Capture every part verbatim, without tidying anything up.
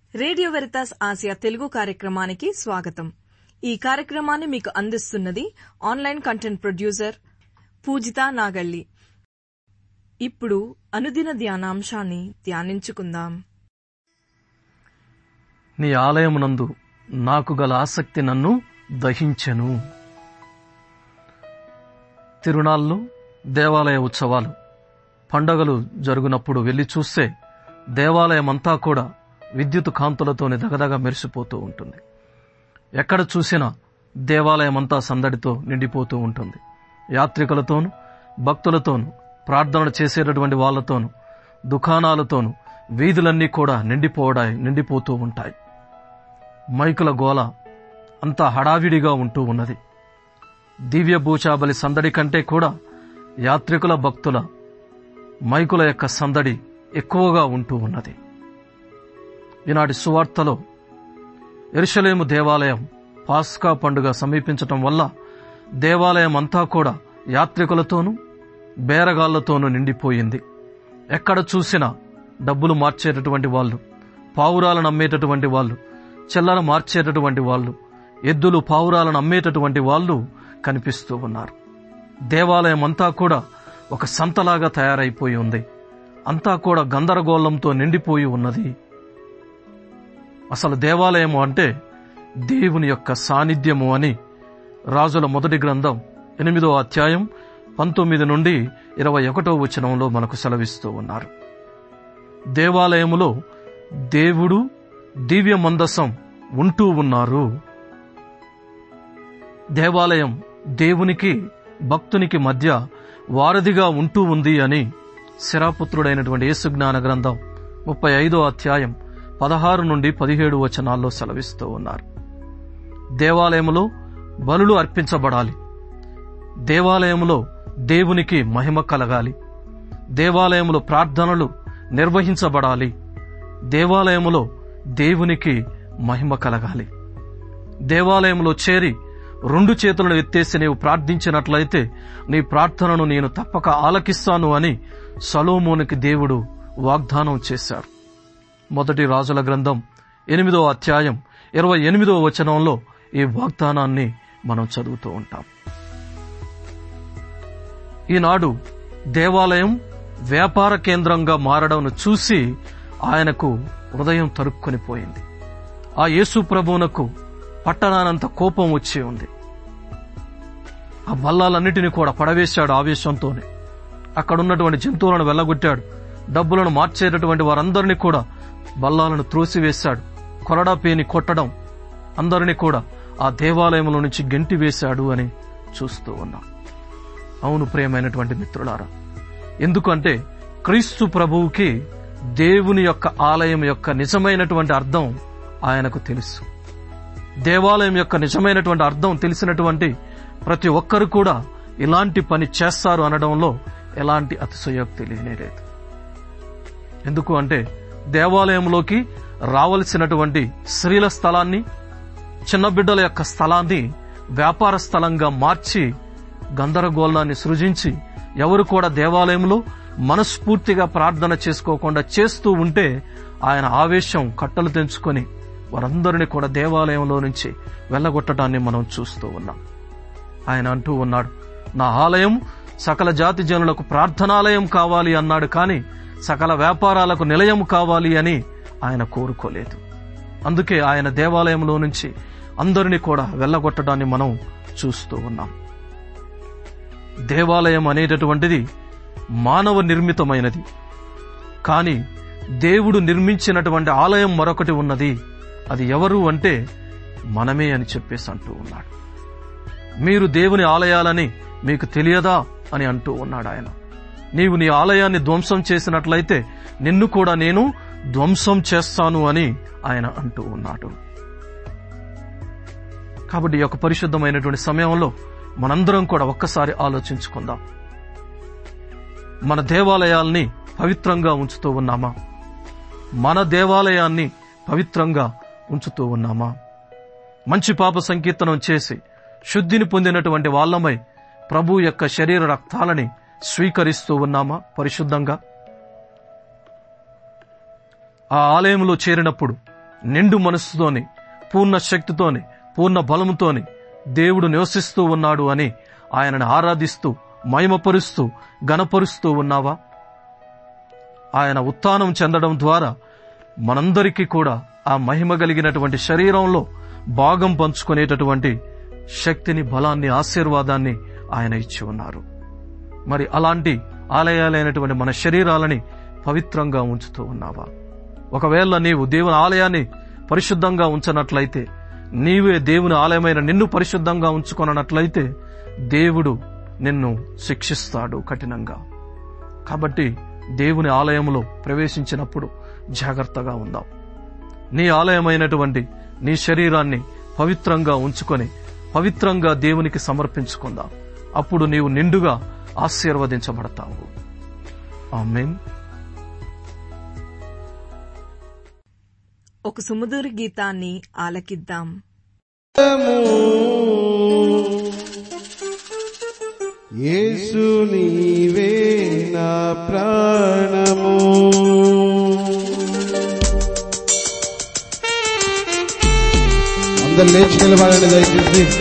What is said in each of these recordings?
Radio Veritas Asia Telugu కార్యక్రమానికి స్వాగతం. ఈ కార్యక్రమాన్ని మీకు అందిస్తున్నది online content producer Poojitha Nagalli. ఇప్పుడు అనుదిన ధ్యానాంశాన్ని ధ్యానించుకుందాం. నీ ఆలయమునందు నాకు గల ఆసక్తి నన్ను దహించెను. తిరునాళ్ళు, దేవాలయ ఉత్సవాలు, పండగలు జరుగునప్పుడు వెళ్లి చూస్తే దేవాలయమంతా కూడా విద్యుత్ కాంతులతోనే దగదగ మెరిసిపోతూ ఉంటుంది. ఎక్కడ చూసినా దేవాలయమంతా సందడితో నిండిపోతూ ఉంటుంది. యాత్రికులతోనూ, భక్తులతోనూ, ప్రార్థనలు చేసేటటువంటి వాళ్లతోనూ, దుకాణాలతోనూ వీధులన్నీ కూడా నిండిపోవడాయి నిండిపోతూ ఉంటాయి. మైకుల గోల అంతా హడావిడిగా ఉంటూ ఉన్నది. దివ్య భూషాబలి సందడి కంటే కూడా యాత్రికుల, భక్తుల మైకుల యొక్క సందడి ఎక్కువగా ఉంటూ ఉన్నది. ఈనాటి సువార్తలో యెరూషలేము దేవాలయం పాస్కా పండుగ సమీపించటం వల్ల దేవాలయం అంతా కూడా యాత్రికులతోనూ, బేరగాళ్లతోనూ నిండిపోయింది. ఎక్కడ చూసినా డబ్బులు మార్చేటటువంటి వాళ్ళు, పావురాలను అమ్మేటటువంటి వాళ్ళు, చిల్లర మార్చేటటువంటి వాళ్ళు, ఎద్దులు పావురాలను అమ్మేటటువంటి వాళ్ళు కనిపిస్తూ ఉన్నారు. దేవాలయం అంతా కూడా ఒక సంతలాగా తయారైపోయి ఉంది. అంతా కూడా గందరగోళంతో నిండిపోయి ఉన్నది. అసలు దేవాలయము అంటే దేవుని యొక్క సాన్నిధ్యము అని రాజుల మొదటి గ్రంథం ఎనిమిదో అధ్యాయం పంతొమ్మిది నుండి ఇరవై ఒకటో వచనంలో మనకు సెలవిస్తూ ఉన్నారు. దేవాలయములో దేవుడు, దివ్య మందసం ఉంటూ ఉన్నారు. దేవాలయం దేవునికి, భక్తునికి మధ్య వారధిగా ఉంటూ ఉంది అని శిరాపుత్రుడైనటువంటి యేసుజ్ఞాన గ్రంథం ముప్పై ఐదో అధ్యాయం పదహారు నుండి పదిహేడు వచనాల్లో సెలవిస్తూ ఉన్నారు. దేవాలయములో బలులు అర్పించబడాలి. దేవాలయములో దేవునికి మహిమ కలగాలి. దేవాలయములో ప్రార్థనలు నిర్వహించబడాలి. దేవాలయములో దేవునికి మహిమ కలగాలి. దేవాలయంలో చేరి రెండు చేతులను ఎత్తేసి నీవు ప్రార్థించినట్లయితే నీ ప్రార్థనను నేను తప్పక ఆలకిస్తాను అని సొలొమోనుకి దేవుడు వాగ్దానం చేశారు. మొదటి రాజుల గ్రంథం ఎనిమిదో అధ్యాయం ఇరవై ఎనిమిదో వచనంలో ఈ వాగ్దానాన్ని మనం చదువుతూ ఉంటాం. ఈనాడు దేవాలయం వ్యాపార కేంద్రంగా మారడం చూసి ఆయనకు హృదయం తరుక్కునిపోయింది. ఆ యేసు ప్రభువునకు పట్టణానంత కోపం వచ్చి ఉంది. ఆ బల్లాలన్నిటినీ కూడా పడవేశాడు ఆవేశంతోనే. అక్కడున్నటువంటి జంతువులను వెళ్ళగొట్టాడు. డబ్బులను మార్చేటటువంటి వారందరినీ కూడా బల్లాలను త్రోసివేశాడు. కొరడా పేని కొట్టడం, అందరినీ కూడా ఆ దేవాలయంలో నుంచి గెంటి వేశాడు అని చూస్తూ ఉన్నాం. అవును ప్రియమైనటువంటి మిత్రులారా, ఎందుకంటే క్రీస్తు ప్రభువుకి దేవుని యొక్క ఆలయం యొక్క నిజమైనటువంటి అర్థం ఆయనకు తెలుసు. దేవాలయం యొక్క నిజమైనటువంటి అర్థం తెలిసినటువంటి ప్రతి ఒక్కరు కూడా ఇలాంటి పని చేస్తారు అనడంలో ఎలాంటి అతిశయోక్తి లేనేలేదు. ఎందుకు అంటే దేవాలయంలోకి రావలసినటువంటి స్త్రీల స్థలాన్ని, చిన్న బిడ్డల యొక్క స్థలాన్ని వ్యాపార స్థలంగా మార్చి గందరగోళాన్ని సృజించి ఎవరు కూడా దేవాలయంలో మనస్ఫూర్తిగా ప్రార్థన చేసుకోకుండా చేస్తూ ఉంటే ఆయన ఆవేశం కట్టలు తెంచుకొని వారందరినీ కూడా దేవాలయంలో నుంచి వెళ్ళగొట్టడాన్ని మనం చూస్తూ ఉన్నాం. ఆయన అంటూ ఉన్నాడు, నా ఆలయం సకల జాతి జనులకు ప్రార్థనాలయం కావాలి అన్నాడు, కానీ సకల వ్యాపారాలకు నిలయం కావాలి అని ఆయన కోరుకోలేదు. అందుకే ఆయన దేవాలయంలో నుంచి అందరినీ కూడా వెళ్ళగొట్టడాన్ని మనం చూస్తూ ఉన్నాం. దేవాలయం అనేటటువంటిది మానవ నిర్మితమైనది, కానీ దేవుడు నిర్మించినటువంటి ఆలయం మరొకటి ఉన్నది. అది ఎవరు అంటే మనమే అని చెప్పేసి అంటూ ఉన్నాడు. మీరు దేవుని ఆలయాలని మీకు తెలియదా అని అంటూ ఉన్నాడు ఆయన. నీవు నీ ఆలయాన్ని ధ్వంసం చేసినట్లయితే నిన్ను కూడా నేను ధ్వంసం చేస్తాను అని ఆయన అంటూ ఉన్నాడు. కాబట్టి ఈ యొక్క పరిశుద్ధమైనటువంటి సమయంలో మనందరం కూడా ఒక్కసారి ఆలోచించుకుందాం. మన దేవాలయాల్ని పవిత్రంగా ఉంచుతూ ఉన్నామా? మన దేవాలయాన్ని పవిత్రంగా ఉంచుతూ ఉన్నామా? మంచి పాప సంకీర్తనం చేసి శుద్ధిని పొందినటువంటి వాళ్ళమై ప్రభు యొక్క శరీర రక్తాలని స్వీకరిస్తూ ఉన్నామా పరిశుద్ధంగా? ఆ ఆలయంలో చేరినప్పుడు నిండు మనస్సుతోని, పూర్ణ శక్తితోని, పూర్ణ బలముతోని దేవుడు నివసిస్తూ ఉన్నాడు అని ఆయనను ఆరాధిస్తూ, మహిమపరుస్తూ, ఘనపరుస్తూ ఉన్నావా? ఆయన ఉత్థానం చెందడం ద్వారా మనందరికీ కూడా ఆ మహిమ కలిగినటువంటి శరీరంలో భాగం పంచుకునేటటువంటి శక్తిని, బలాన్ని, ఆశీర్వాదాన్ని ఆయన ఇచ్చి ఉన్నారు. మరి అలాంటి ఆలయాలైనటువంటి మన శరీరాలని పవిత్రంగా ఉంచుతూ ఉన్నావా? ఒకవేళ నీవు దేవుని ఆలయాన్ని పరిశుద్ధంగా ఉంచనట్లయితే, నీవే దేవుని ఆలయమైన నిన్ను పరిశుద్ధంగా ఉంచుకొనట్లయితే దేవుడు నిన్ను శిక్షిస్తాడు కఠినంగా. కాబట్టి దేవుని ఆలయంలో ప్రవేశించినప్పుడు జాగ్రత్తగా ఉందాం. నీ ఆలయమైనటువంటి నీ శరీరాన్ని పవిత్రంగా ఉంచుకొని పవిత్రంగా దేవునికి సమర్పించుకుందాం. అప్పుడు నీవు నిండుగా ఆశీర్వదించబడతావు. ఆమేన్. ఒక సుమధుర గీతాన్ని ఆలకిద్దాం. యేసు నీవే నా ప్రాణము, అందరు లేచి నిలబడండి దయచేసి.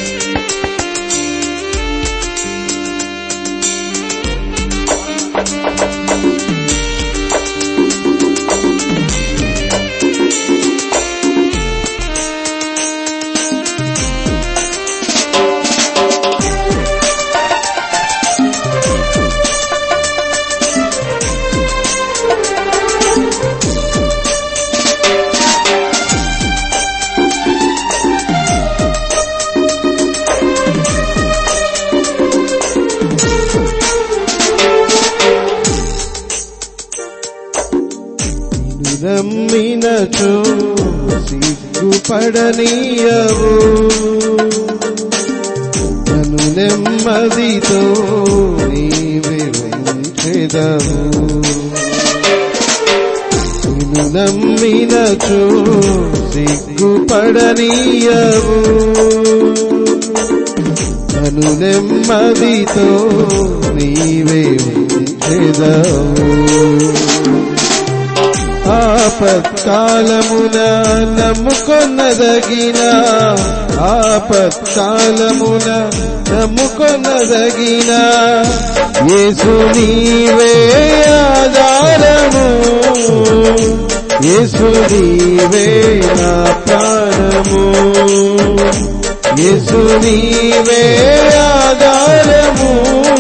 నమ్మినచో సిగ్గుపడనీయవు, నన్ను నెమ్మదితో నీవే ఉంచెదవు. నిన్ను నమ్మినచో సిగ్గుపడనీయవు, నన్ను నెమ్మదితో నీవే ఉంచెదవు. ఆపత్కాలమున నమ్ముకొన్నదగిన, ఆపత్కాలమున నమ్ముకొన్నదగిన యేసు నీవే ఆధారము, యేసు నీవే నా ప్రాణము, యేసు నీవే ఆధారము,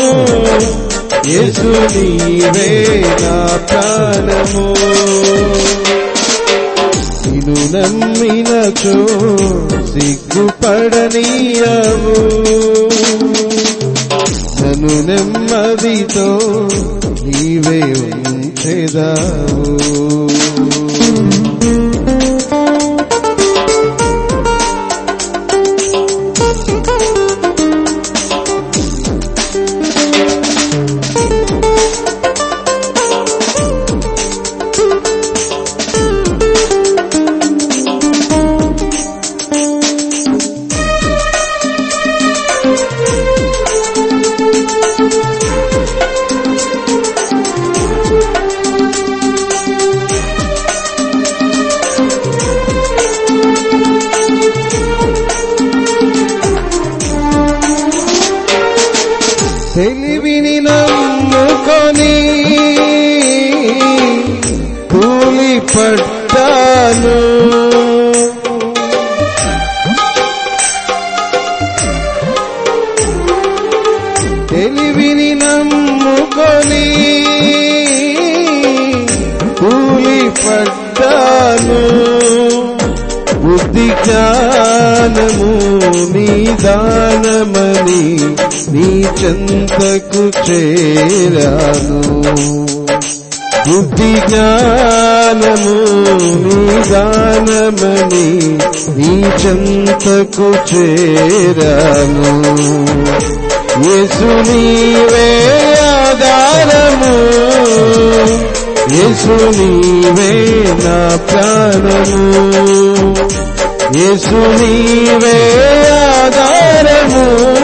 యేసు నీవే నా ప్రాణము. నిన్ను నమ్మినచో సిగ్గుపడనీయవు, నన్ను నెమ్మదితో నీవే ఉంచెదవు. తెలివిని నమ్ముకొని కూలి పడ్డాను, తెలివిని నమ్ముకొని కూలి పడ్డాను. బుద్ధి జ్ఞానము నిదానమని నీ చెంతకు చేరాను, బుద్ధి జ్ఞానము నిదానమని నీ చెంతకు చేరాను. యేసు నీవే ఆధారము, యేసు నీవే నా ప్రాణము, యేసు నీవే ఆధారము,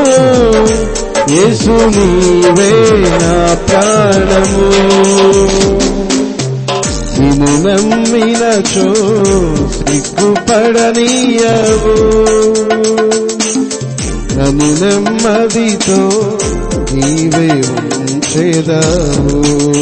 యేసు నీవే నా ప్రాణము. నిన్ను నన్ను నమ్మినచో సిగ్గుపడనీయవు, నన్ను నెమ్మదితో నీవే ఉంచెదవు.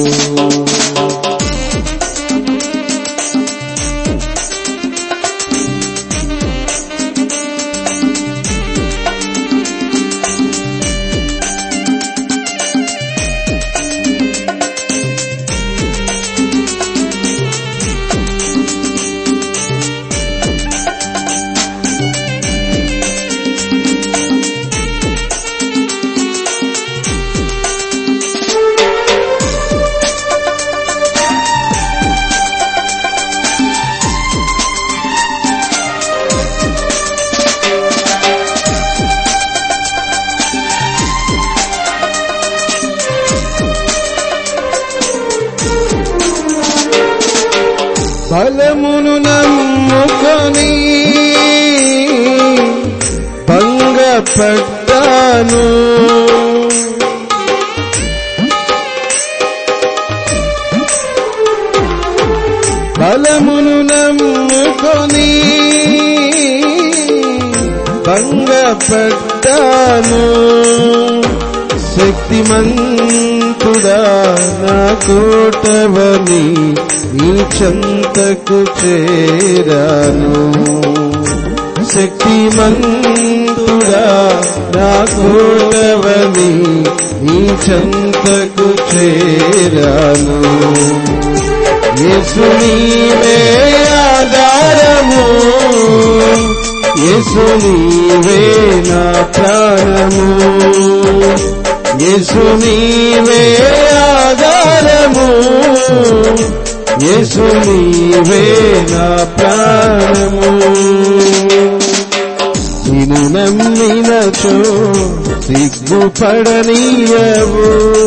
బలమును నమ్ముకొని భంగపడ్డాను, బలమును నమ్ముకొని భంగపడ్డాను. శక్తిమంతుడా నా కోటవని నీ చెంతకు చేరాను, శక్తిమంతుడా నా కోటవని నీ చెంతకు చేరాను. యేసు నీవే ఆధారము, యేసు నీవే నా ప్రాణము, యేసు నీవే ఆధారము, యేసు నీవే నా ప్రాణము. నిన్ను నమ్మినచో సిగ్గుపడనీయవు,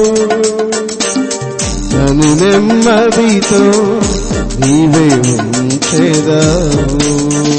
నన్ను నెమ్మదితో నీవే ఉంచెదవు.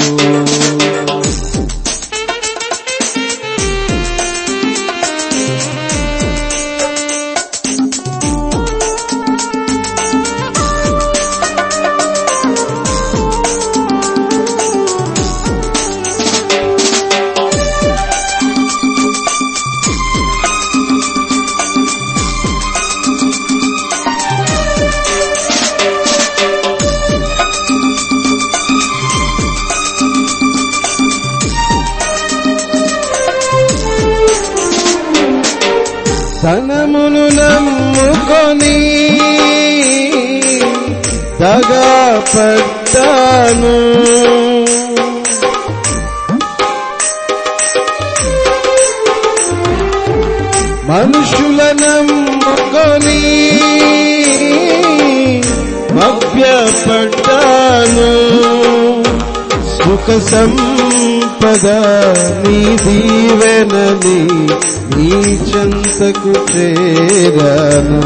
ధనమును నమ్ముకొని దగాపడ్డాను, మనుషుల నమ్ముకొని మభ్యపడ్డాను. సుఖ సంపద నీ దీవెనని నీ చెంతకు చేరాను.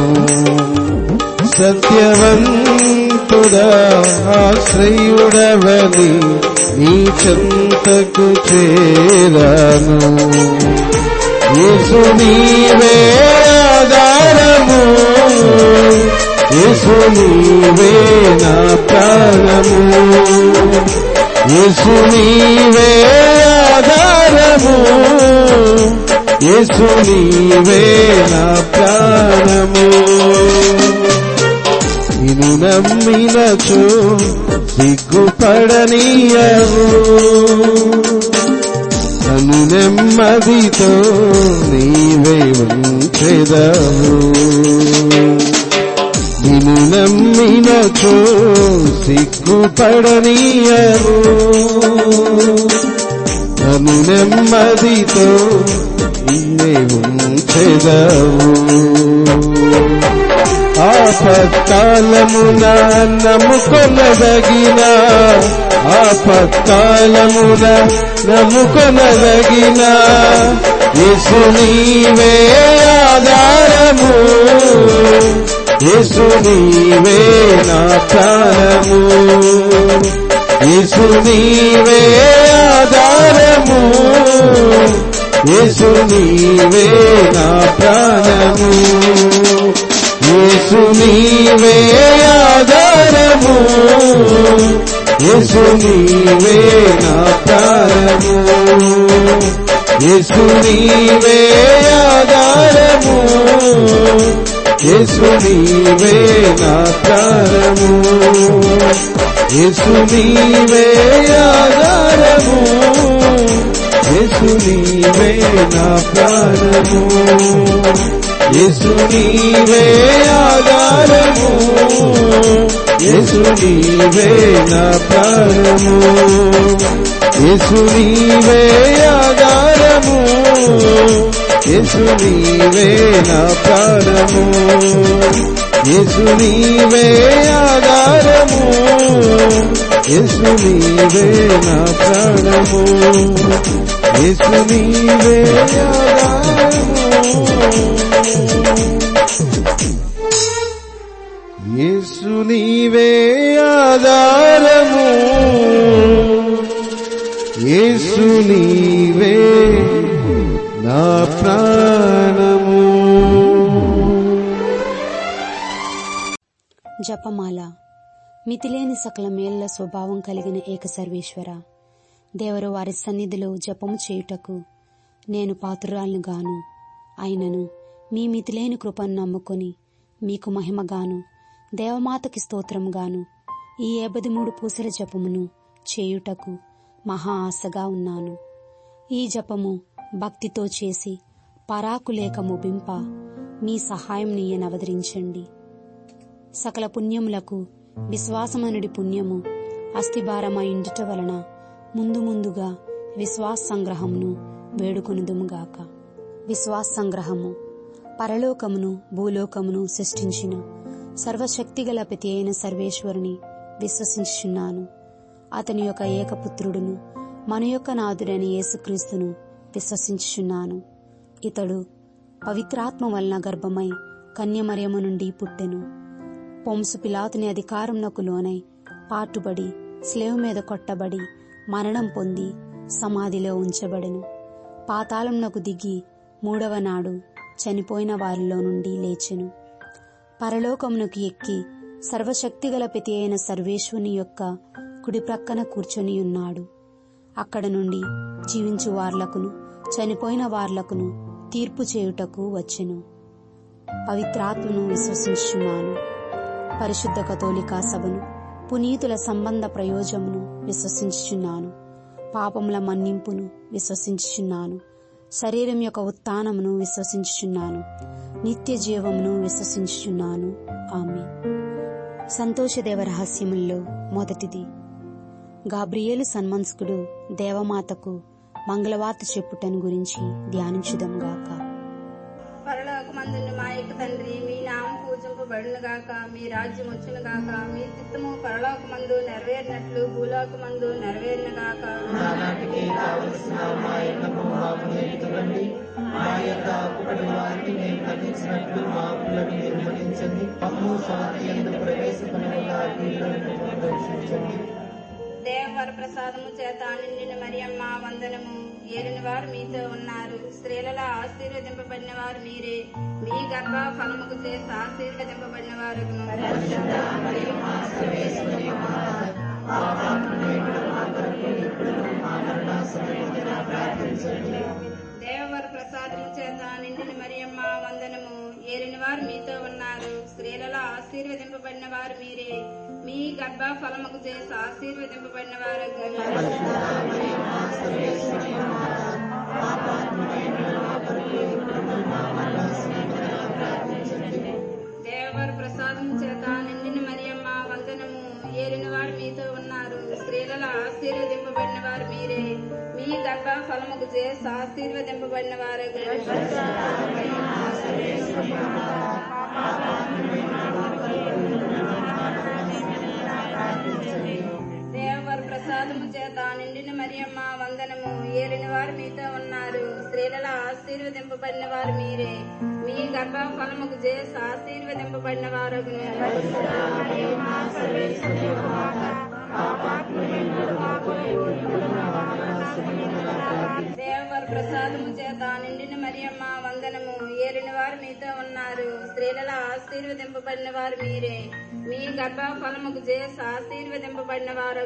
సత్యవంతుడా ఆశ్రయుడవని నీ చెంతకు చేరాను. యేసు నీవే ఆధారము, యేసు నీవే నా ప్రాణము, యేసు నీవే ఆధారము, యేసు నీవే నా ప్రాణము. నిన్ను నమ్మినచో సిగ్గుపడనీయవు, నన్ను నెమ్మదితో నీవే ఉంచెదవు. నిన్ను నమ్మినచో సిగ్గుపడనీయవు, నన్ను నెమ్మదితో నీవే ఉంచెదవు. ఆపత్కాలమున నమ్ముకొనదగిన, ఆపత్కాలమున నమ్ముకొనదగిన యేసు నీవే ఆధారము, యేసు నీవే నా ప్రాణము, యేసు నీవే ఆధారము, యేసు నీవే నా ప్రాణము, యేసు నీవే ఆధారము, ఆధారము యేసు నీవే నా ప్రాణము యేసు నీవే ఆధారము యేసు నీవే నా ప్రాణము యేసు నీవే ఆధారము యేసు నీవే నా ప్రాణము యేసు నీవే ఆధారము యేసు నీవే నా ప్రాణము యేసు నీవే ఆధారము యేసు నీవే నా ప్రాణము యేసు నీవే ఆధారము యేసు నీవే నా ప్రాణము యేసు నీవే ఆధారము యేసు నీవే ఆధారము యేసు నీవే నా ప్రాణము. జపమాల. మితిలేని సకల మేళ్ల స్వభావం కలిగిన ఏక సర్వేశ్వర, దేవరు వారి సన్నిధిలో జపము చేయుటకు నేను పాత్రురాలను గాను. అయినను మీ మితిలేని కృపను నమ్ముకొని మీకు మహిమగాను దేవమాతకి స్తోత్రముగాను ఈ ఏబది మూడు పూసల జపమును చేయుటకు మహా ఆశగా ఉన్నాను. ఈ జపము భక్తితో చేసి పరాకులేక ముగింప మీ సహాయం నీయనవదరించండి. సకల పుణ్యములకు విశ్వాసమనుడి పుణ్యము అస్థిభారమైండుట వలన ముందు ముందుగా విశ్వాస సంగ్రహమును వేడుకొనుదుముగాక. విశ్వాస సంగ్రహము. పరలోకమును భూలోకమును సృష్టించిన సర్వశక్తిగల ప్రతి అయిన సర్వేశ్వరుని విశ్వసించుచున్నాను. అతని యొక్క ఏకపుత్రుడును మన యొక్క నాథుడైన యేసుక్రీస్తును విశ్వసించుచున్నాను. ఇతడు పవిత్రాత్మ వలన గర్భమై కన్యమరియము నుండి పుట్టెను. పొంసు పిలాతుని అధికారమునకు లోనై పాటుబడి స్లేవ్ మీద కొట్టబడి మరణం పొంది సమాధిలో ఉంచబడెను. పాతాళమునకు దిగి మూడవ నాడు చనిపోయిన వారిలో నుండి లేచెను. పరలోకమునకు ఎక్కి సర్వశక్తిగల ప్రతి అయిన సర్వేశ్వరుని యొక్క కుడి ప్రక్కన కూర్చొని ఉన్నాడు. అక్కడ నుండి జీవించు వార్లకును చనిపోయిన వార్లకును తీర్పు చేయుటకు వచ్చెను. పవిత్రాత్మను విశ్వసించుచున్నాను. పరిశుద్ధ కథోలికా సభను పునీతుల సంబంధ ప్రయోజమును విశ్వసించుచున్నాను. పాపముల మన్నింపును విశ్వసించుచున్నాను. శరీరం యొక్క ఉత్థానమును విశ్వసించుచున్నాను. నిత్య జీవమును విశ్వసించుచున్నాను. ఆమేన్. సంతోషదేవ రహస్యముల్లో మొదటిది, గాబ్రియేలు సన్మంస్కుడు దేవమాతకు మంగళవార్త చెప్పుటను గురించి ధ్యానించుదాం గాక. పరలోకమందున్న మా యొక్క తండ్రి, మీ నామం పూజింపబడును గాక, మీ రాజ్యం వచ్చును గాక, మీ చిత్తము పరలోకమందు నెరవేరినట్లు భూలోకమందు నెరవేరును గాక. దేవవర ప్రసాదము చేత నిండిన మరియమ్మ వందనము. ఏలిన వారు మీతో ఉన్నారు, స్త్రీలలో ఆశీర్వదింపబడిన వారు మీరే, మీ గర్భ ఫలముకు చేసి ఆశీర్వదింపబడిన వారు. దేవవర ప్రసాదము చేత నిండిన మరియమ్మ వందనము. ఏలిన వారు మీతో ఉన్నారు, స్త్రీలలో ఆశీర్వదింపబడిన వారు మీరే, మీ గర్భ ఫలముకు చేసి ఆశీర్వదింపబడిన వారు. దేవవర ప్రసాదము చేత నిండిన మరియమ్మ వందనము. ఏలిన వారు మీతో ఉన్నారు, స్త్రీలలో ఆశీర్వదింపబడిన వారు మీరే, మీ గర్భ ఫలముకు చేసి ఆశీర్వదింపబడిన వారు. దేవవర ప్రసాదము చేత నిండిన మరియమ్మ వందనము. ఏలిన వారు మీతో ఉన్నారు, స్త్రీలలో ఆశీర్వదింపబడిన వారు మీరే, మీ గర్భ ఫలముకు చేసి ఆశీర్వదింపబడిన వారు. దేవవర ప్రసాదము చేత నిండిన మరియమ్మ వందనము. ఏలిన వారు మీతో ఉన్నారు, స్త్రీలలో ఆశీర్వదింపబడిన వారు మీరే, మీ గర్భ ఫలముకు చేసి ఆశీర్వదింపబడిన వారు.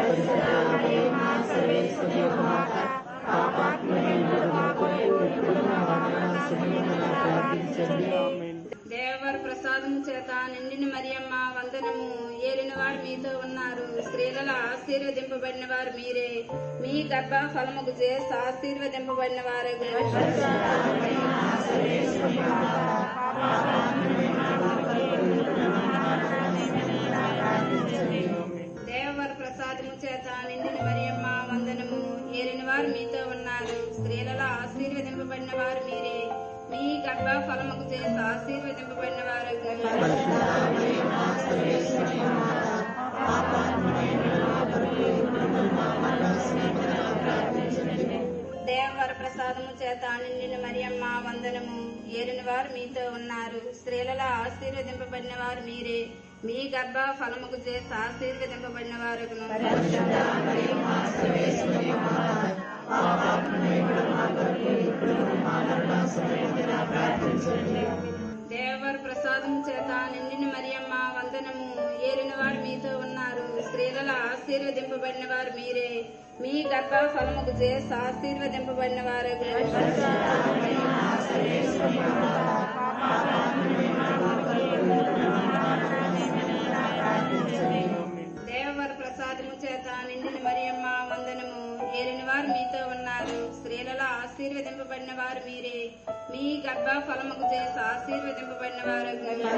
దేవర ప్రసాదము చేత నిండిన మరియమ్మ వందనము. ఏలిన వారు మీతో ఉన్నారు, స్త్రీలలో ఆశీర్వదింపబడిన వారు మీరే. మీ గర్భ ఫలముకు చేసి ఆశీర్వదింపబడిన వారు. దేవర ప్రసాదము చేత నిండిన మరియమ్మ వందనము. ఏలిన వారు మీతో ఉన్నారు, స్త్రీలలో ఆశీర్వదింపబడిన వారు మీరే. మీ గర్భ ఫలముకు చేసి ఆశీర్వదింపబడిన వారు. దేవర ప్రసాదము చేత నిండిన మరియమ్మ వందనము. ఏలిన వారు మీతో ఉన్నారు, స్త్రీలలో ఆశీర్వదింపబడిన వారు మీరే. మీ గర్భ ఫలముకు చేసి ఆశీర్వదింపబడిన వారు. దేవర ప్రసాదము చేత నిండిన మరియమ్మ వందనము. ఏలిన వారు మీతో ఉన్నారు, స్త్రీలలో ఆశీర్వదింపబడిన వారు మీరే. మీ గర్భ ఫలముకు చేసి ఆశీర్వదింపబడిన వారు. దేవర ప్రసాదము చేత నిండిన మరియమ్మ వందనము. ఏలిన వారు మీతో ఉన్నారు, స్త్రీలలో ఆశీర్వదింపబడిన వారు మీరే. మీ గర్భ ఫలముకు చేసి ఆశీర్వదింపబడిన వారు.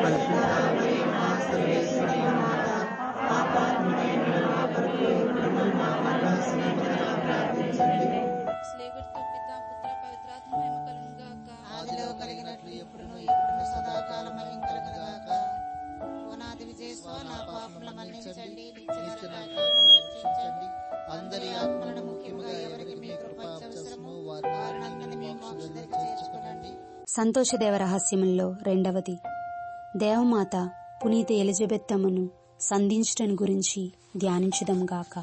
ఆదిలో కలిగినట్లు ఎప్పుడును ఇప్పుడు సదాకాలం కలుగుగాక. ఓనాది విజయస్వ నా పాపముల మన్నించండి, రక్షించండి. అందరి ఆత్మలను ముఖ్యముగా ఎవరికి మీ కృప అవసరమో వారిని మీ మోక్షంలోకి చేర్చుకోనండి. సంతోషదేవ రహస్యముల్లో రెండవది, దేవమాత పునీత ఎలిజబెత్తమ్మను సంధించటం గురించి ధ్యానించుదాం గాక.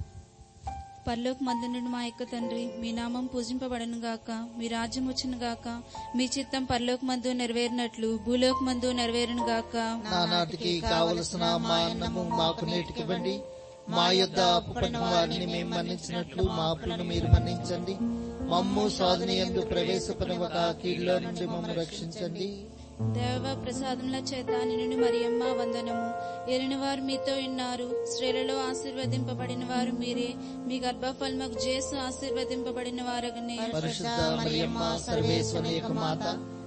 పరలోక మందునుడు మా యొక్క తండ్రి, మీ నామం పూజింపబడను గాక. మీ రాజ్యం వచ్చును గాక. మీ చిత్తం పరలోక మందు నెరవేరినట్లు భూలోక మందు నెరవేరును గాక. నానాటికి కావలసిన మా అన్నము మాకు నేటికివ్వండి. మా యొద్ద అప్పుపడిన వారిని మేము మన్నించినట్లు మా అప్పులను మీరు మన్నించండి. మమ్ము సాధన యందు ప్రవేశపడవక కీడులో నుండి మమ్ము రక్షించండి. దేవ ప్రసాదముల చేత నిన్ను మరియమ్మ వందనము. ఏలిన వారు మీతో ఉన్నారు, స్త్రీలలో ఆశీర్వదింపబడిన వారు మీరే. మీ గర్భఫలముకు జేసు ఆశీర్వదింపబడిన వారగనే. పరిశుద్ధ మరియమ్మ సర్వేశ్వరి యొక్క మాత,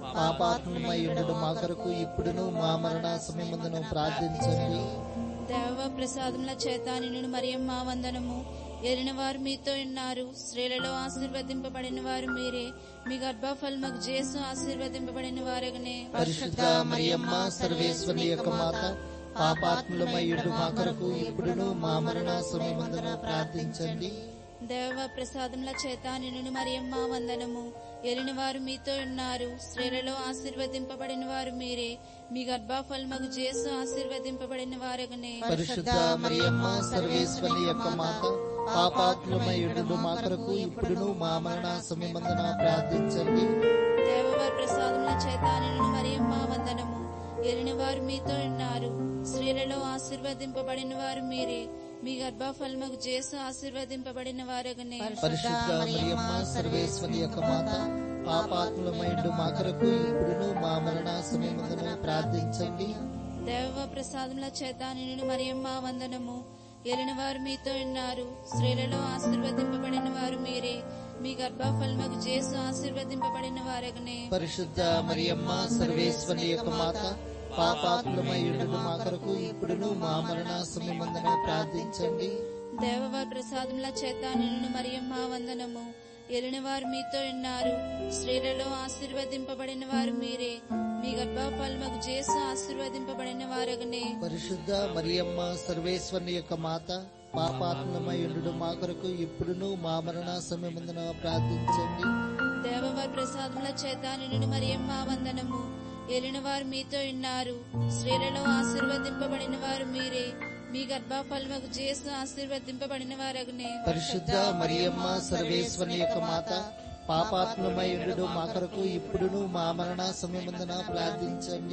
పాపాత్మయుడు మా కొరకు ఇప్పుడును మా మరణ సమయమందును ప్రార్థించండి. దేవ ప్రసాదముల చేత నిన్ను మరియమ్మ వందనము. ఏలిన వారు మీతో ఉన్నారు, స్త్రీలలో ఆశీర్వదింపబడిన వారు మీరే. మీ గర్భఫలముకు జేసు ఆశీర్వదింపబడిన వారగనే. పరిశుద్ధ మరియమ్మ సర్వేశ్వరి యొక్క మాత, పాపాత్ములమయ్యుడు మా కొరకు ఇప్పుడును మా మరణ సమయమందున ప్రార్థించండి. దేవ ప్రసాదముల చేత నిన్ను మరియమ్మ వందనము. ఏలిన వారు మీతో ఉన్నారు, స్త్రీలలో ఆశీర్వదింపబడిన వారు మీరే. మీ గర్భఫలముకు జేసు ఆశీర్వదింపబడిన వారగనే. పరిశుద్ధ మరియమ్మ సర్వేశ్వరి యొక్క మాత, పాపాత్ములమయ్యుడు మా కొరకు ఇప్పుడును మా మరణ సమయమందున ప్రార్థించండి. దేవవారి ప్రసాదముల చేత నిన్ను మరియమ్మ వందనము. ఏలిన వారు మీతో ఉన్నారు, స్త్రీలలో ఆశీర్వదింపబడిన వారు మీరే. మీ గర్భఫలముకు జేసు ఆశీర్వదింపబడిన వారగనే. పరిశుద్ధ మరియమ్మ సర్వేశ్వరి యొక్క మాత, పాపాత్ములమయ్యుడు మా కొరకు ఇప్పుడును మా మరణ సమయమందున ప్రార్థించండి. దేవ ప్రసాదముల చేత నిన్ను మరియమ్మ వందనము. ఏలిన వారు మీతో ఉన్నారు, స్త్రీలలో ఆశీర్వదింపబడిన వారు మీరే. మీ గర్భఫలముకు జేసు ఆశీర్వదింపబడిన వారగనే. పరిశుద్ధ మరియమ్మ సర్వేశ్వరి యొక్క మాత, పాపాత్ములమయ్యుడు మా కొరకు ఇప్పుడును మా మరణ సమయమందున ప్రార్థించండి. దేవవారి ప్రసాదముల చేత నిన్ను మరియమ్మ వందనము. ఏలిన వారు మీతో ఉన్నారు, స్త్రీలలో ఆశీర్వదింపబడిన వారు మీరే. మీ గర్భఫలముకు జేసు ఆశీర్వదింపబడిన వారగనే. పరిశుద్ధ మరియమ్మ సర్వేశ్వరి యొక్క మాత, పాపాత్ములమయ్యుడు మా కొరకు ఇప్పుడును మా మరణ సమయమందున ప్రార్థించండి. దేవవారి ప్రసాదముల చేత నిన్ను మరియమ్మ వందనము. ఏలిన వారు మీతో ఉన్నారు, స్త్రీలలో ఆశీర్వదింపబడిన వారు మీరే. మీ గర్భఫలముకు జేసు ఆశీర్వదింపబడిన వారగనే. పరిశుద్ధ మరియమ్మ సర్వేశ్వరి యొక్క మాత, పాపాత్ములమయ్యుడు మా కొరకు ఇప్పుడును మా మరణ సమయమందున ప్రార్థించండి.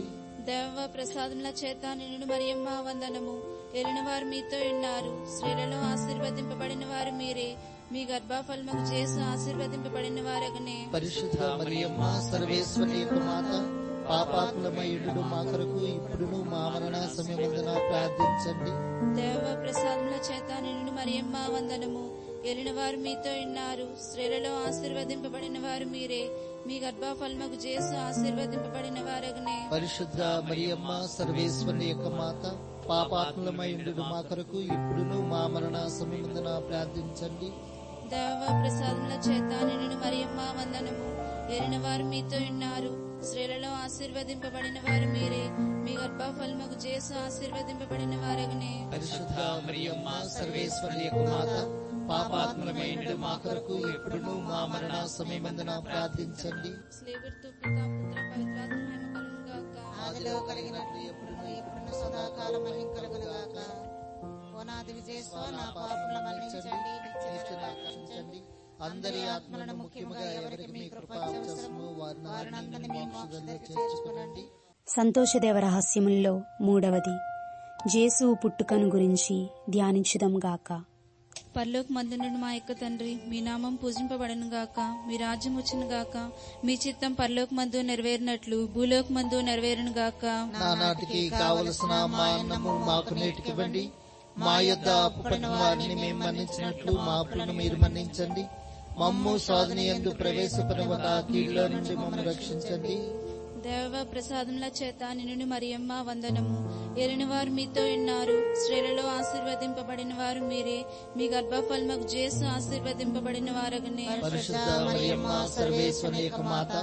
దేవ ప్రసాదముల చేత నిన్ను మరియమ్మ వందనము. ఏలిన వారు మీతో ఉన్నారు, స్త్రీలలో ఆశీర్వదింపబడిన వారు మీరే. మీ గర్భఫలముకు చేసు ఆశీర్వదింపబడిన వారగనే. పరిశుద్ధ మరియమ్మ సర్వేశ్వరి యొక్క మాత, పాపాత్ములమయుడు మా కొరకు ఇప్పుడును మా మరణ సమయమందున ప్రార్థించండి. దేవ ప్రసాదముల చేత నిన్ను మరియమ్మ వందనము. ఏలిన వారు మీతో ఉన్నారు, స్త్రీలలో ఆశీర్వదింపబడిన వారు మీరే. మీ గర్భఫలముకు చేసు ఆశీర్వదింపబడిన వారగనే. పరిశుద్ధ మరియమ్మ సర్వేశ్వరి యొక్క మాత, పాపాత్ములమయుడు మా కొరకు ఇప్పుడును మా మరణ సమయమందున ప్రార్థించండి. దేవ ప్రసాదముల చేత నిన్ను మరియమ్మ వందనము. ఏలిన వారు మీతో ఉన్నారు, స్త్రీలలో ఆశీర్వదింపబడిన వారు మీరే. మీ గర్భఫలముకు చేసు ఆశీర్వదింపబడిన వారగనే. పరిశుద్ధ మరియమ్మ సర్వేశ్వరి యొక్క మాత, పాపాత్ములమయుడు మా కొరకు ఇప్పుడును మా మరణ సమయమందున ప్రార్థించండి. స్లేవర్తు పితా పుత్ర పవిత్రాత్మ మహిమ కలుగును గాక. ఆదిలో కలిగినట్లు ఎప్పుడును ఇప్పుడును సదాకాలం మహిమ కలుగును గాక. ఓనాది విజయస్వ నా పాపముల మన్నించండి, నిత్య రక్షించండి. అందరి ఆత్మలను ముఖ్యముగా ఎవరికి మీ కృప అవసరమో వారిని మీ మోక్షంలో చేర్చుకొనండి. సంతోషదేవ రహస్యముల్లో మూడవది జేసు పుట్టుకను గురించి ధ్యానించుదాం గాక. పరలోక మందునుడు మా యొక్క తండ్రి, మీ నామం పూజింపబడను గాక. మీ రాజ్యం వచ్చును గాక. మీ చిత్తం పరలోక మందు నెరవేరినట్లు భూలోక మందు నెరవేరును గాక. నానాటికి కావలసిన మా అన్నము మాకు నేటికివ్వండి. మా యొద్ద అప్పుపడిన వారిని మేము మన్నించినట్లు మా అప్పులను మీరు మన్నించండి. మమ్ము సాధన యందు ప్రవేశపరవక కీడులో నుండి మమ్మల్ని రక్షించండి. దేవ ప్రసాదముల చేత నిన్ను మరియమ్మ వందనము. ఏలిన వారు మీతో ఉన్నారు, స్త్రీలలో ఆశీర్వదింపబడిన వారు మీరే. మీ గర్భఫలముకు చేసు ఆశీర్వదింపబడిన వారగనే. పరిశుద్ధ మరియమ్మ సర్వేశ్వరి యొక్క మాత,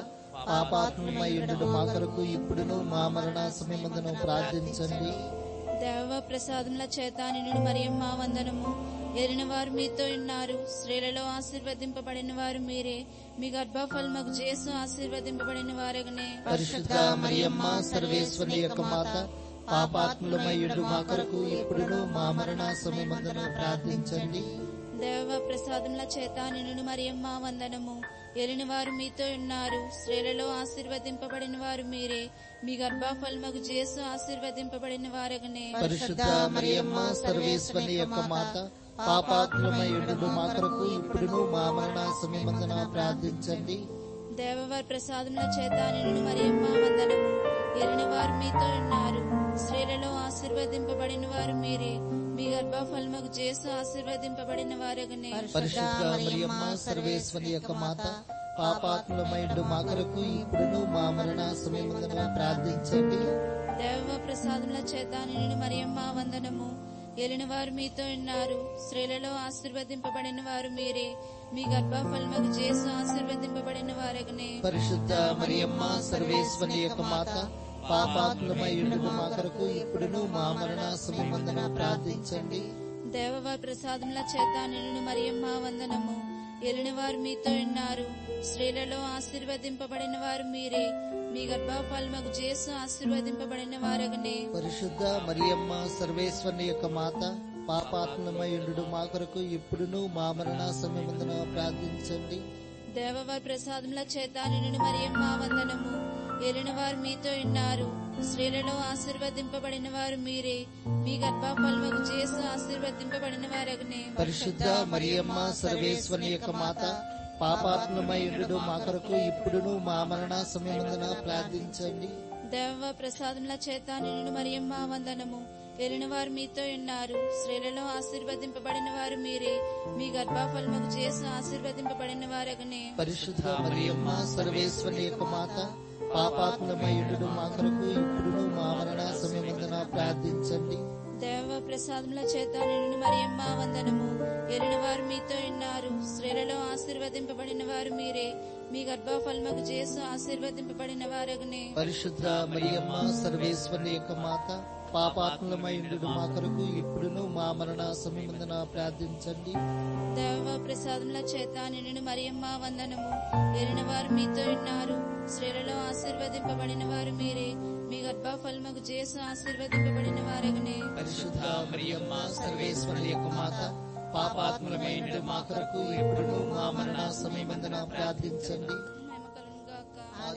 పాపాత్మయుడు మా కొరకు ఇప్పుడును మా మరణ సమయమందున ప్రార్థించండి. దేవ ప్రసాదముల చేత నిన్ను మరియమ్మ వందనము. ఏలిన వారు మీతో ఉన్నారు, స్త్రీలలో ఆశీర్వదింపబడిన వారు మీరే. మీ గర్భఫలముకు చేసు ఆశీర్వదింపబడిన వారగనే. పరిశుద్ధ మరియమ్మ సర్వేశ్వరి యొక్క మాత, పాపాత్ములమయుడు మా కొరకు ఇప్పుడును మా మరణ సమయమందున ప్రార్థించండి. దేవ ప్రసాదముల చేత నిన్ను మరియమ్మ వందనము. ఏలిన వారు మీతో ఉన్నారు, స్త్రీలలో ఆశీర్వదింపబడిన వారు మీరే. మీ గర్భఫలముకు చేసు ఆశీర్వదింపబడిన వారగనే. పరిశుద్ధ మరియమ్మ సర్వేశ్వరి యొక్క మాత, పాపాత్ములమయుడు మా కొరకు ఇప్పుడును మా మరణ సమయమందున ప్రార్థించండి. దేవవారి ప్రసాదముల చేత నిన్ను మరియమ్మ వందనము. ఏలిన వారు మీతో ఉన్నారు, స్త్రీలలో ఆశీర్వదింపబడిన వారు మీరే. మీ గర్భఫలముకు చేసు ఆశీర్వదింపబడిన వారగనే. పరిశుద్ధ మరియమ్మ సర్వేశ్వరి యొక్క మాత, పాపాత్ములమయుడు మా కొరకు ఇప్పుడును మా మరణ సమయమందున ప్రార్థించండి. దేవ ప్రసాదముల చేత నిన్ను మరియమ్మ వందనము. ఏలిన వారు మీతో ఉన్నారు, స్త్రీలలో ఆశీర్వదింపబడిన వారు మీరే. మీ గర్భఫలముకు చేసు ఆశీర్వదింపబడిన వారగనే. పరిశుద్ధ మరియమ్మ సర్వేశ్వరి యొక్క మాత, పాపాత్ములమయుడు మా కొరకు ఇప్పుడును మా మరణ సమయమందున ప్రార్థించండి. దేవవారి ప్రసాదముల చేత నిన్ను మరియమ్మ వందనము. ఏలిన వారు మీతో ఉన్నారు, స్త్రీలలో ఆశీర్వదింపబడిన వారు మీరే. మీ గర్భఫలముకు చేసు ఆశీర్వదింపబడిన వారగనే. పరిశుద్ధ మరియమ్మ సర్వేశ్వరి యొక్క మాత, పాపాత్ములమయుడు మా కొరకు ఇప్పుడును మా మరణ సమయమందున ప్రార్థించండి. దేవవారి ప్రసాదముల చేత నిన్ను మరియమ్మ వందనము. ఏలిన వారు మీతో ఉన్నారు, స్త్రీలలో ఆశీర్వదింపబడిన వారు మీరే. మీ గర్భఫలముకు చేసు ఆశీర్వదింపబడిన వారగనే. పరిశుద్ధ మరియమ్మ సర్వేశ్వరి యొక్క మాత, పాపాత్ములమయుడు మా కొరకు ఇప్పుడును మా మరణ సమయమందున ప్రార్థించండి. దేవ ప్రసాదముల చేత నిన్ను మరియమ్మ వందనము. ఏలిన వారు మీతో ఉన్నారు, స్త్రీలలో ఆశీర్వదింపబడిన వారు మీరే. మీ గర్భఫలముకు చేసు ఆశీర్వదింపబడిన వారగనే. పరిశుద్ధ మరియమ్మ సర్వేశ్వరి యొక్క మాత, పాపాత్ములమయుడు మా కొరకు ఇప్పుడును మా మరణ సమయమందున ప్రార్థించండి. దేవ ప్రసాదముల చేత నిన్ను మరియమ్మ వందనము. ఏలిన వారు మీతో ఉన్నారు, స్త్రీలలో ఆశీర్వదింపబడిన వారు మీరే. మీ గర్భఫలముకు చేసు ఆశీర్వదింపబడిన వారగనే. పరిశుద్ధ మరియమ్మ సర్వేశ్వరి యొక్క మాత, పాపాత్ములమయుడు మా కొరకు ఇప్పుడును మా మరణ సమయమందున ప్రార్థించండి. దేవ ప్రసాదముల చేత నిన్ను మరియమ్మ వందనము. ఏలిన వారు మీతో ఉన్నారు, స్త్రీలలో ఆశీర్వదింపబడిన వారు మీరే. మీ గర్భఫలముకు చేసు ఆశీర్వదింపబడిన వారగనే. పరిశుద్ధ మరియమ్మ సర్వేశ్వరి యొక్క మాత, పాపాత్ములమయుడు మా కొరకు ఇప్పుడును మా మరణ సమయమందున ప్రార్థించండి. మహిమ కలుగును గాక.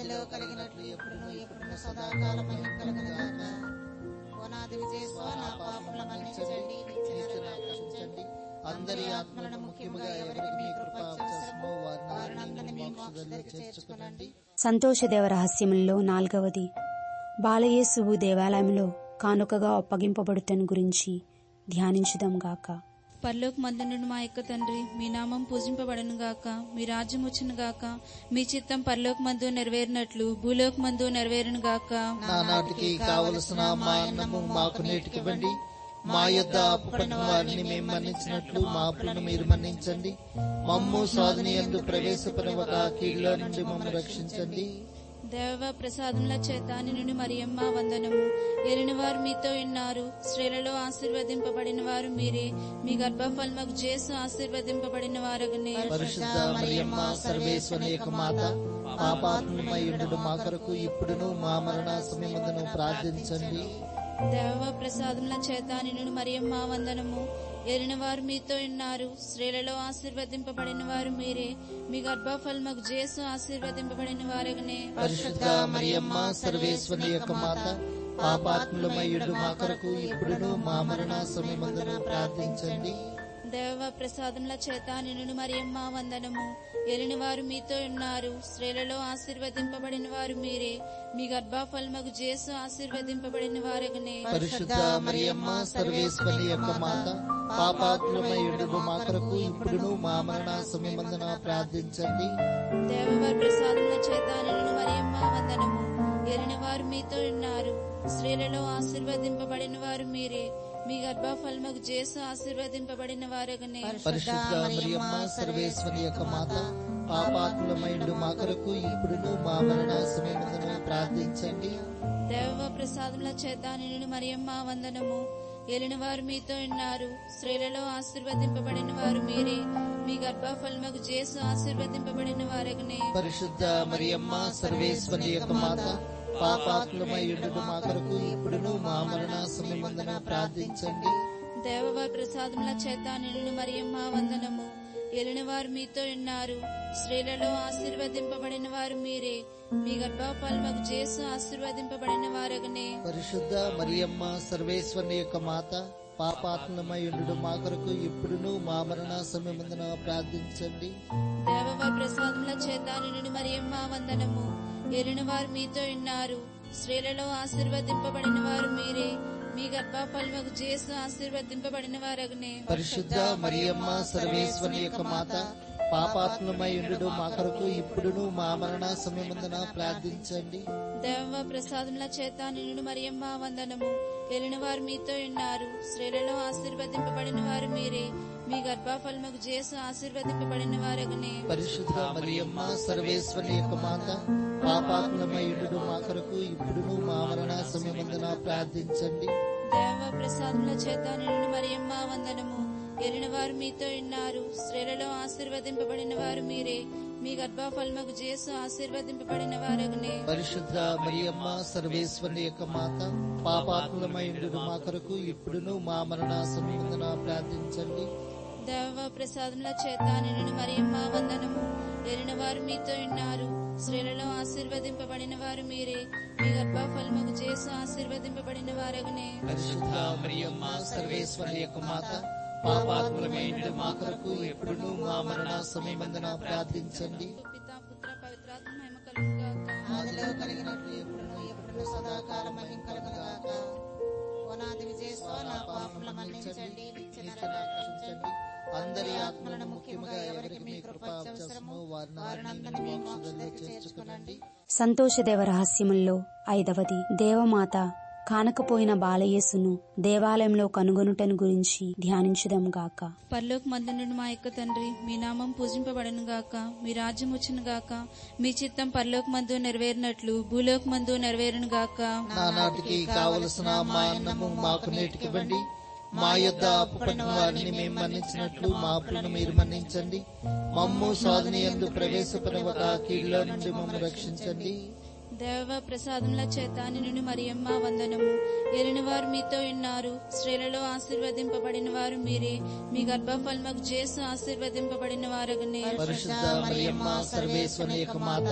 ఆదిలో కలిగినట్లు ఎప్పుడును ఎప్పుడును సదాకాలం కలుగునుగాక. ఓనాది విజయస్వ నా పాపముల మన్నించండి, నిత్య నరకాగ్ని రక్షించండి. అందరి ఆత్మలను ముఖ్యముగా ఎవరికి మీ కృప అవసరమో వారిని మీ మోక్షంలో చేర్చుకునండి. సంతోషదేవ రహస్యముల్లో నాలుగవది, బాలయేసువు దేవాలయంలో కానుకగా అప్పగింపబడుటను గురించి ధ్యానించుదాం గాక. పరలోక మందునుడు మా యొక్క తండ్రి, మీ నామం పూజింపబడను గాక, మీ రాజ్యం వచ్చును గాక, మీ చిత్తం పరలోక మందు నెరవేరినట్లు భూలోక మందు నెరవేరును గాక. నానాటికి కావలసిన మా అన్నము మాకు నేటికివ్వండి. మా యొద్ద అప్పుపడిన వారిని మేము మన్నించినట్లు మా అప్పులను మీరు మన్నించండి. మమ్ము సాధన యందు ప్రవేశపరవక కీడులో నుండి మమ్మల్ని రక్షించండి. దేవ ప్రసాదముల చేత నిన్ను మరియమ్మ వందనము. ఏలిన వారు మీతో ఉన్నారు, స్త్రీలలో ఆశీర్వదింపబడిన వారు మీరే, మీ గర్భఫలముకు జేసు ఆశీర్వదింపబడిన వారగనే. పరిశుద్ధ మరియమ్మ సర్వేశ్వరి యొక్క మాత, పాపాత్మయుడు మా కొరకు ఇప్పుడును మా మరణ సమయముందును ప్రార్థించండి. దేవ ప్రసాదముల చేత నిన్ను మరియమ్మ వందనము. ఏలిన వారు మీతో ఉన్నారు, స్త్రీలలో ఆశీర్వదింపబడిన వారు మీరే, మీ గర్భఫలముకు జేసు ఆశీర్వదింపబడిన వారగనే. పరిశుద్ధ మరియమ్మ సర్వేశ్వరి యొక్క మాత, పాపాత్ములమయుడు మా కొరకు ఇప్పుడును మా మరణ సమయమందున ప్రార్థించండి. దేవ ప్రసాదముల చేత నిన్ను మరియమ్మ వందనము. ఏలిన వారు మీతో ఉన్నారు, స్త్రీలలో ఆశీర్వదింపబడిన వారు మీరే, మీ గర్భఫలముకు జేసు ఆశీర్వదింపబడిన వారగనే. పరిశుద్ధ మరియమ్మ సర్వేశ్వరి యొక్క మాత, పాపాత్ములమయుడు మా కొరకు ఇప్పుడును మా మరణ సమయమందున ప్రార్థించండి. దేవవారి ప్రసాదముల చేత నిన్ను మరియమ్మ వందనము. ఏలిన వారు మీతో ఉన్నారు, స్త్రీలలో ఆశీర్వదింపబడిన వారు మీరే, మీ గర్భఫలముకు జేసు ఆశీర్వదింపబడిన వారగనే. పరిశుద్ధ మరియమ్మ సర్వేశ్వరి యొక్క మాత, పాపాత్ములమయుడు మా కొరకు ఇప్పుడును మా మరణ సమయమందున ప్రార్థించండి. దేవ ప్రసాదముల చేత నిన్ను మరియమ్మ వందనము. ఏలిన వారు మీతో ఉన్నారు, స్త్రీలలో ఆశీర్వదింపబడిన వారు మీరే, మీ గర్భఫలముకు జేసు ఆశీర్వదింపబడిన వారగనే. పరిశుద్ధ మరియమ్మ సర్వేశ్వరి యొక్క మాత, పాపాత్ములమయుడు మా కొరకు ఇప్పుడును మా మరణ సమయమందున ప్రార్థించండి. దేవవారి ప్రసాదముల చేత నిన్ను మరియమ్మ వందనము. ఏలిన వారు మీతో ఉన్నారు, స్త్రీలలో ఆశీర్వదింపబడిన వారు మీరే, మీ గర్భఫలముకు జేసు ఆశీర్వదింపబడిన వారగనే. పరిశుద్ధ మరియమ్మ సర్వేశ్వరి యొక్క మాత, పాపాత్మయుడు మా కొరకు ఇప్పుడును మా మరణ సమయమందున ప్రార్థించండి. దేవవారి ప్రసాదముల చేత నిన్ను మరియమ్మ వందనము. ఏలిన వారు మీతో ఉన్నారు, స్త్రీలలో ఆశీర్వదింపబడిన వారు మీరే, మీ గర్భఫలముకు జేసు ఆశీర్వదింపబడిన వారగనే. పరిశుద్ధ మరియమ్మ సర్వేశ్వరి యొక్క మాత, పాపాత్మయుడు మా కొరకు ఇప్పుడును మా మరణ సమయమందున ప్రార్థించండి. దేవ ప్రసాదముల చేత నిన్ను మరియమ్మ వందనము. ఏలిన వారు మీతో ఉన్నారు, స్త్రీలలో ఆశీర్వదింపబడిన వారు మీరే, మీ గర్భఫలముకు జేసు ఆశీర్వదింపబడిన వారగనే. పరిశుద్ధ మరియమ్మ సర్వేశ్వరి యొక్క మాత, పాపాత్మయుడు మా కొరకు ఇప్పుడును మా మరణ సమయమందున ప్రార్థించండి. దేవ ప్రసాదముల చేత నిన్ను మరియమ్మ వందనము. ఏలిన వారు మీతో ఉన్నారు, స్త్రీలలో ఆశీర్వదింపబడిన వారు మీరే, మీ గర్భఫలముకు జేసు ఆశీర్వదింపబడిన వారగనే. పరిశుద్ధ మరియమ్మ సర్వేశ్వరి యొక్క మాత, పాపాత్ములమయుడు మా కొరకు ఇప్పుడును మా మరణ సమయమందున ప్రార్థించండి. దేవ ప్రసాదముల చేత నిన్ను మరియమ్మ వందనము. ఏలిన వారు మీతో ఉన్నారు, స్త్రీలలో ఆశీర్వదింపబడిన వారు మీరే, మీ గర్భఫలముకు జేసు ఆశీర్వదింపబడిన వారగనే. పరిశుద్ధ మరియమ్మ సర్వేశ్వరి యొక్క మాత, పాపాత్ములమయుడు మా కొరకు ఇప్పుడును మా మరణ సమయమందున ప్రార్థించండి. పితా పుత్ర పవిత్రాత్మ మహిమ కలుగును గాక. ఆదిలో కలిగినట్లు ఎప్పుడును ఎప్పుడును సదాకాలం కలుగునుగాక. ఓనాది విజయస్వ నా పాపముల మన్నించండి, నిత్య నరకాగ్ని రక్షించండి. అందరి ఆత్మలను ముఖ్యముగా ఎవరికి మీ కృప అవసరమో వారిని మీ మోక్షంలో చేర్చుకునండి. సంతోషదేవ రహస్యముల్లో ఐదవది, దేవమాత కానకపోయిన బాలయేసును దేవాలయంలో కనుగొనుటను గురించి ధ్యానించుదాం గాక. పరలోక మందునుడు మా యొక్క తండ్రి, మీ నామం పూజింపబడను గాక, మీ రాజ్యం వచ్చును గాక, మీ చిత్తం పరలోక మందు నెరవేరినట్లు భూలోక మందు నెరవేరును గాక. నానాటికి కావలసిన మా అన్నము మాకు నేటికివ్వండి. మా యొద్ద అప్పుపడిన వారిని మేము మన్నించినట్లు మా అప్పులను మీరు మన్నించండి. మమ్ము సాధన యందు ప్రవేశపరవక కీడులో నుండి మమ్మల్ని రక్షించండి. దేవ ప్రసాదముల చేత నిన్ను మరియమ్మ వందనము. ఏలిన వారు మీతో ఉన్నారు, స్త్రీలలో ఆశీర్వదింపబడిన వారు మీరే. మీ గర్భఫలముకు జేసు ఆశీర్వదింపబడిన వారగనే. పరిశుద్ధ మరియమ్మ సర్వేశ్వరుని యొక్క మాత,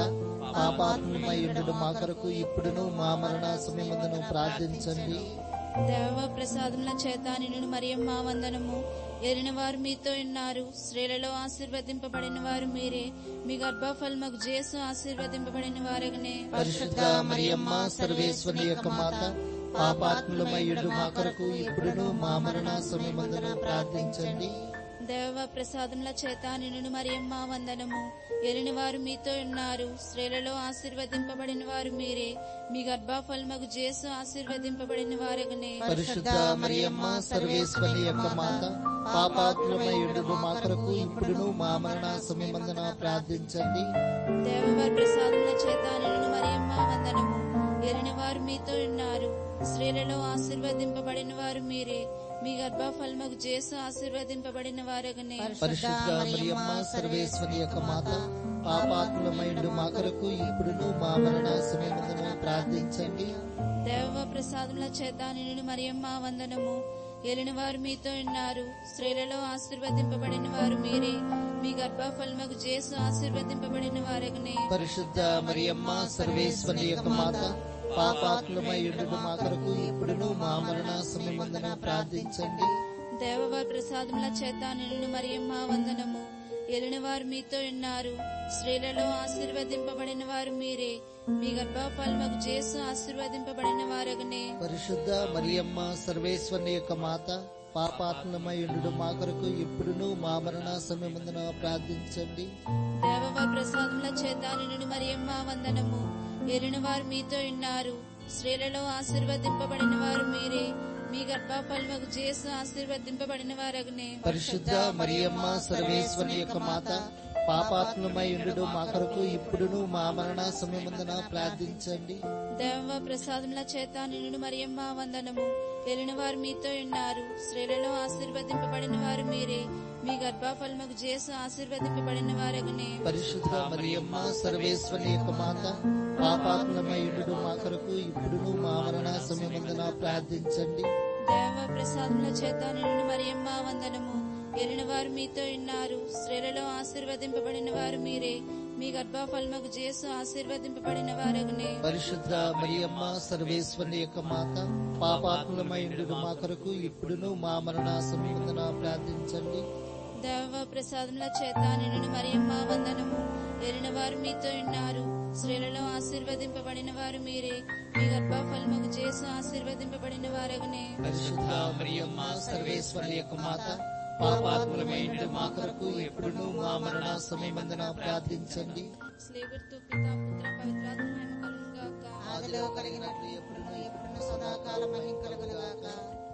పాపాత్మయుడు మా కొరకు ఇప్పుడును మా మరణ సమయమందును ప్రార్థించండి. దేవ ప్రసాదముల చేత నిన్ను మరియమ్మ వందనము. ఏలిన వారు మీతో ఉన్నారు, స్త్రీలలో ఆశీర్వదింపబడిన వారు మీరే. మీ గర్భఫలముకు జేసు ఆశీర్వదింపబడిన వారగనే. పరిశుద్ధ మరియమ్మ సర్వేశ్వరుని యొక్క మాత, పాపాత్ములమయ్యుడు మా కొరకు ఇప్పుడును మా మరణ సమయమందున ప్రార్థించండి. దేవ ప్రసాదముల చేత నిన్ను మరియమ్మ వందనము. ఏలిన వారు మీతో ఉన్నారు, స్త్రీలలో ఆశీర్వదింపబడిన వారు మీరే. మీ గర్భఫలముకు జేసు ఆశీర్వదింపబడిన వారగనే. పరిశుద్ధ మరియమ్మ సర్వేశ్వరుని యొక్క మాత, పాపాత్ములమయ్యుడు మా కొరకు ఇప్పుడును మా మరణ సమయమందున ప్రార్థించండి. దేవవారి ప్రసాదముల చేత నిన్ను మరియమ్మ వందనము. ఏలిన వారు మీతో ఉన్నారు, స్త్రీలలో ఆశీర్వదింపబడిన వారు మీరే. మీ గర్భఫలముకు జేసు ఆశీర్వదింపబడిన వారగనే. పరిశుద్ధ మరియమ్మ సర్వేశ్వరుని యొక్క మాత, పాపాత్ములమయ్యుడు మా కొరకు ఇప్పుడును మా మరణ సమయమందున ప్రార్థించండి. దేవ ప్రసాదముల చేత నిన్ను మరియమ్మ వందనము. ఏలిన వారు మీతో ఉన్నారు, స్త్రీలలో ఆశీర్వదింపబడిన వారు మీరే. మీ గర్భఫలముకు జేసు ఆశీర్వదింపబడిన వారగనే. పరిశుద్ధ మరియమ్మ సర్వేశ్వరుని యొక్క మాత, పాపాత్ములమయ్యుడు మా కొరకు ఇప్పుడును మా మరణ సమయమందున ప్రార్థించండి. దేవవారి ప్రసాదముల చేత నిన్ను మరియమ్మ వందనము. ఏలిన వారు మీతో ఉన్నారు, స్త్రీలలో ఆశీర్వదింపబడిన వారు మీరే. మీ గర్భఫలముకు జేసు ఆశీర్వదింపబడిన వారగనే. పరిశుద్ధ మరియమ్మ సర్వేశ్వరుని యొక్క మాత, పాపాత్ములమయ్యుడు మా కొరకు ఇప్పుడును మా మరణ సమయమందున ప్రార్థించండి. దేవవారి ప్రసాదముల చేత నిన్ను మరియమ్మ వందనము. ఏలిన వారు మీతో ఉన్నారు, స్త్రీలలో ఆశీర్వదింపబడిన వారు మీరే. మీ గర్భఫలముకు జేసు ఆశీర్వదింపబడిన వారగనే. పరిశుద్ధ మరియమ్మ సర్వేశ్వరుని యొక్క మాత, పాపాత్ములమయ్యుడు మా కొరకు ఇప్పుడును మా మరణ సమయమందున ప్రార్థించండి. దేవ ప్రసాదముల చేత నిన్ను మరియమ్మ వందనము. ఏలిన వారు మీతో ఉన్నారు, స్త్రీలలో ఆశీర్వదింపబడిన వారు మీరే. మీ గర్భఫలముకు జేసు ఆశీర్వదింపబడిన వారగనే. పరిశుద్ధ మరియమ్మ సర్వేశ్వరుని యొక్క మాత, పాపాత్ములమయ్యుడు మా కొరకు ఇప్పుడును మా మరణ సమయమందున ప్రార్థించండి. దేవ ప్రసాదముల చేత నిన్ను మరియమ్మ వందనము. ఏలిన వారు మీతో ఉన్నారు, స్త్రీలలో ఆశీర్వదింపబడిన వారు మీరే. మీ గర్భఫలముకు జేసు ఆశీర్వదింపబడిన వారగనే. పరిశుద్ధ మరియమ్మ సర్వేశ్వరుని యొక్క మాత, పాపాత్ములమయ్యుడు మా కొరకు ఇప్పుడును మా మరణ సమయమందున ప్రార్థించండి. దేవ ప్రసాదముల చేత నిన్ను మరియమ్మ వందనము. ఏలిన వారు మీతో ఉన్నారు, స్త్రీలలో ఆశీర్వదింపబడిన వారు మీరే. మీ గర్భఫలముకు జేసు ఆశీర్వదింపబడిన వారగనే. పరిశుద్ధ మరియమ్మ సర్వేశ్వరుని యొక్క మాత, పాపాత్ములమయ్యుడు మా కొరకు ఇప్పుడును మా మరణ సమయమందున ప్రార్థించండి. స్లేవర్తు పితా పుత్ర పవిత్రాత్మ మహిమ కలుగును గాక. ఆదిలో కలిగినట్లు ఎప్పుడును ఎప్పుడును సదాకాలం మహిమ కలుగును గాక.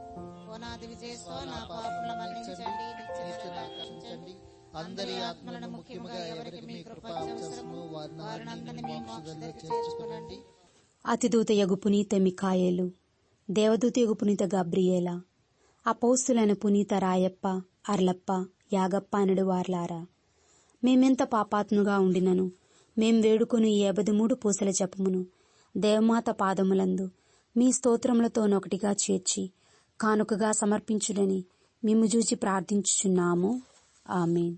ఓనాది విజయస్వ నా పాపముల మన్నించండి, నిత్య రక్షించండి. అందరి ఆత్మలను ముఖ్యముగా ఎవరికి మీ కృప అవసరమో వారిని మీ మోక్షంలో చేర్చుకొనండి. అతిదూత యగు పునీత మిఖాయేలు, దేవదూత యగు పునీత గబ్రియేల, అపౌస్తులైన పునీత రాయప్ప, అర్లప్ప, యాగప్ప అనడు వార్లారా, మేమెంత పాపాత్ముగా ఉండినను మేం వేడుకొని ఈ యాభై మూడు పూసల జపమును దేవమాత పాదములందు మీ స్తోత్రములతోనొకటిగా చేర్చి కానుకగా సమర్పించుడని మిమ్ము చూచి ప్రార్థించుచున్నాము. ఆమేన్.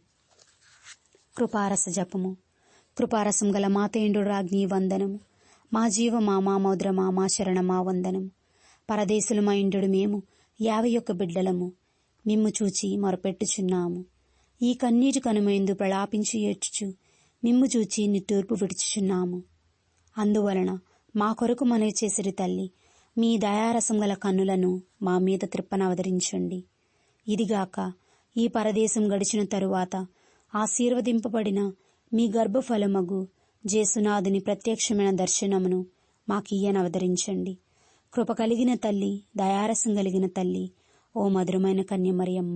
కృపారస జపము. కృపారసం గల మాతేండు రాజ్ఞి వందనము. మా జీవ మా మామోద్ర మా మా శరణ మా వందనము. పరదేశులమా ఇండు మేము యాభై ఒక్క బిడ్డలము మిమ్ము చూచి మొరపెట్టుచున్నాము. ఈ కన్నీటి కనుమైందు ప్రలాపించి ఏడ్చుచు మిమ్ము చూచి నిట్టూర్పు విడుచుచున్నాము. అందువలన మా కొరకు మనవి చేసిరి తల్లి, మీ దయారసం గల కన్నులను మా మీద త్రిప్పనవతరించండి. ఇదిగాక ఈ పరదేశం గడిచిన తరువాత ఆశీర్వదింపబడిన మీ గర్భఫలమగు జేసునాథుని ప్రత్యక్షమైన దర్శనమును మాకియ్యనవతరించండి. కృప కలిగిన తల్లి, దయారసం కలిగిన తల్లి, ఓ మధురమైన కన్యమరియమ్మ,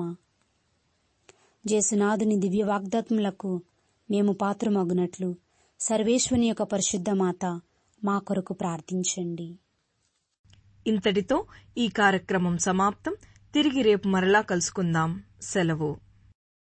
జేసునాథుని దివ్య వాగ్దాత్ములకు మేము పాత్రమగునట్లు సర్వేశ్వని యొక్క పరిశుద్ధ మాత మా కొరకు ప్రార్థించండి. ఇంతటితో ఈ కార్యక్రమం సమాప్తం. తిరిగి రేపు మరలా కలుసుకుందాం. సెలవు.